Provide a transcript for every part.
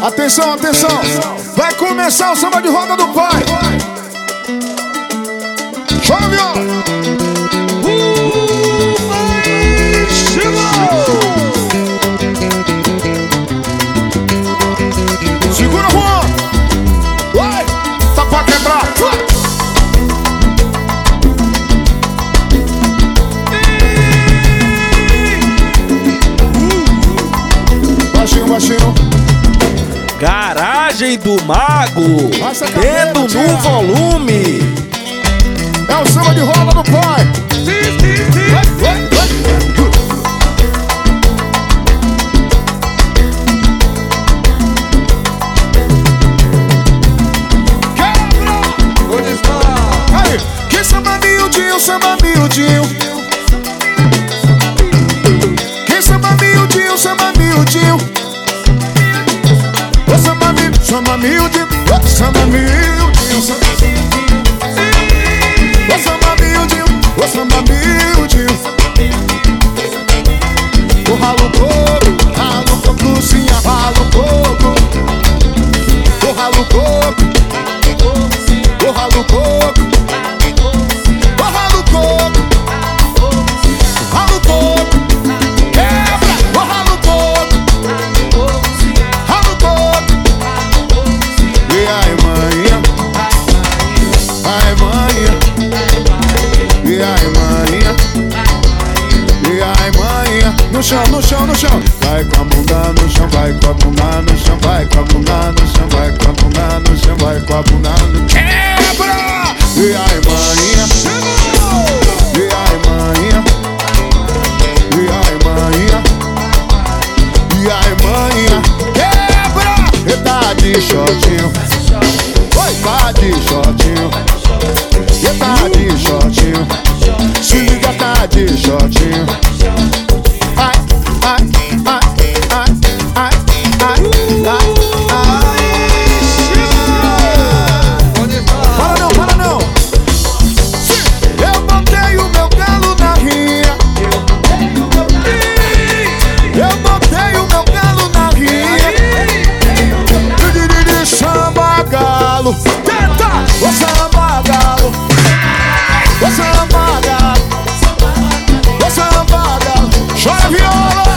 Atenção, atenção. Vai começar o samba de roda do pai. Chora, viola. Pai chegou. Segura, Juan. Vai. Tá pra quebrar. Baixinho, baixinho. Garagem do Mago, dedo no volume. É o samba de roda do pai. Quebra! Aí, que samba miudinho, samba miudinho. Que samba miudinho, samba miudinho. Samba miudinho, samba miudinho, samba miudinho, samba miudinho, samba miudinho. O ralo coco, sim, ralo coco. O ralo coco, o ralo coco, o ralo coco, ralo coco, quebra, o ralo coco, ralo coco. E aí, manhã, ai, manhã, e aí, manhã, e aí, manhã. No chão, no chão, no chão. Vai com a bunda no chão, vai com a bunda no chão, vai com a bunda no chão, vai com a bunda no chão, vai com a bunda no chão. Quebra! E aí, manhã, e aí, manhã, e aí, manhã, e aí, manhã. Quebra! E tá de shortinho. Oi, tá de shortinho. E tá de shortinho. Se liga, tá de shortinho. Ai, ai, ai, ai, ai, ai, ai, ai. Para não, para não. Eu botei o meu galo na rinha. Eu botei o meu galo na rinha. Samba galo. Tenta! O samba galo. O samba galo. O samba galo. Chora, viola.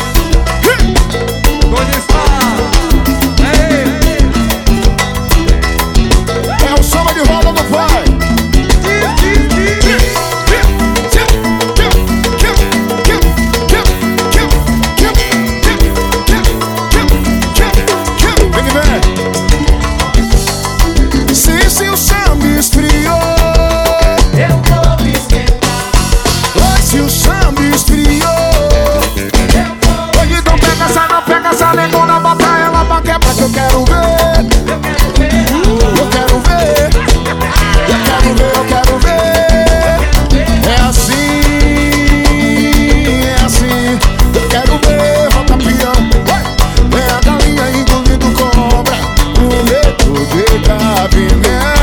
É o samba de roda do pai. Vem que vem. Se o samba esfriou, eu vou me esquentar. Oi, se o samba esfriou, eu vou. Hoje então pega essa negona, bota ela pra quebrar que eu quero ver. Eu quero ver. Eu quero ver, eu quero ver. É assim, é assim. Eu quero ver, roda peão. É a galinha engolindo cobra, com medo de cabimento.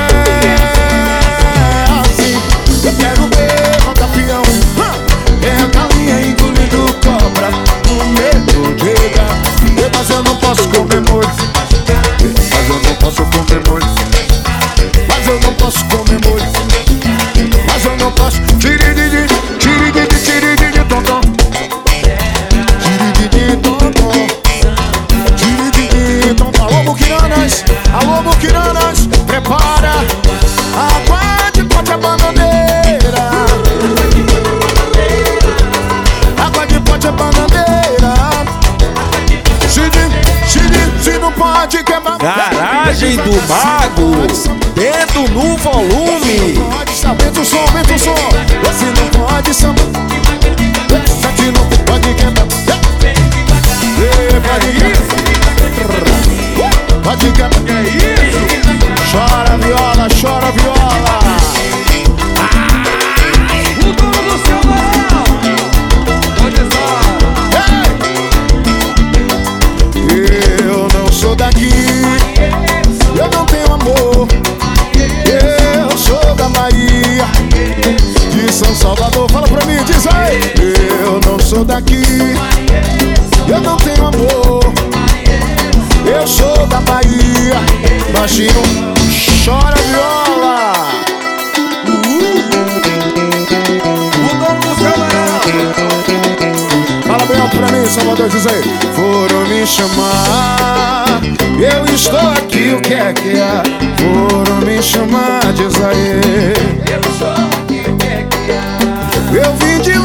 Eu quero ver roda peão. É a galinha engolindo cobra, com medo de cabimento. Mas eu não posso comer molho. Mas eu não posso comer molho. Mas eu não posso comer molho. Mas eu não posso. Tirididi, tirididi, tirididi, tonton. Tirididi, tonton. Tirididi, tonton. Alô, muquiranas. Alô, muquiranas. Prepara. Água de pote é bananeira. Água de pote é bananeira. Se não pode quebrar. Garagem do Mago, dedo no volume. Aumenta o som, aumenta o som. Se não pode samba, se não pode quebrar. Pode quebrar. Chora viola, chora viola. O dono do seu barão, onde está? Eu não sou daqui, eu não tenho amor. Eu sou da Bahia, de São Salvador. Fala pra mim, diz aí. baixinho, chora viola. O dono do camarão. Fala bem alto pra mim, Salvador, diz aí. Foram me chamar, eu estou aqui, o que é que é? Foram me chamar, diz aí. Eu estou aqui, o que é que é? Eu vim de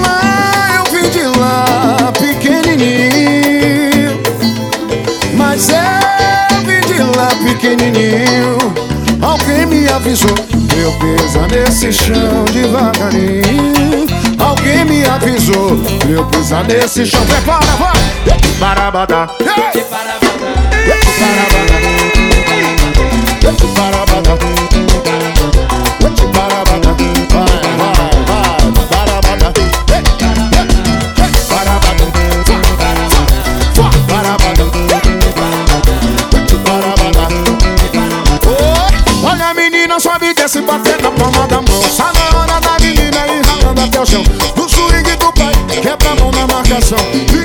lá, pequenininho. Mas eu vim de lá, pequenininho. Alguém me avisou, eu pisar nesse chão devagarinho. Alguém me avisou, eu pisar nesse chão. Prepara, vai! Barabada, Parabada. barabada, barabada, barabada, vai, barabada, barabada, barabada. Olha a menina, sobe e desce, bater na palma da mão. Sai na hora da menina e ralando até o chão. No swing do pai, quebra a mão na marcação.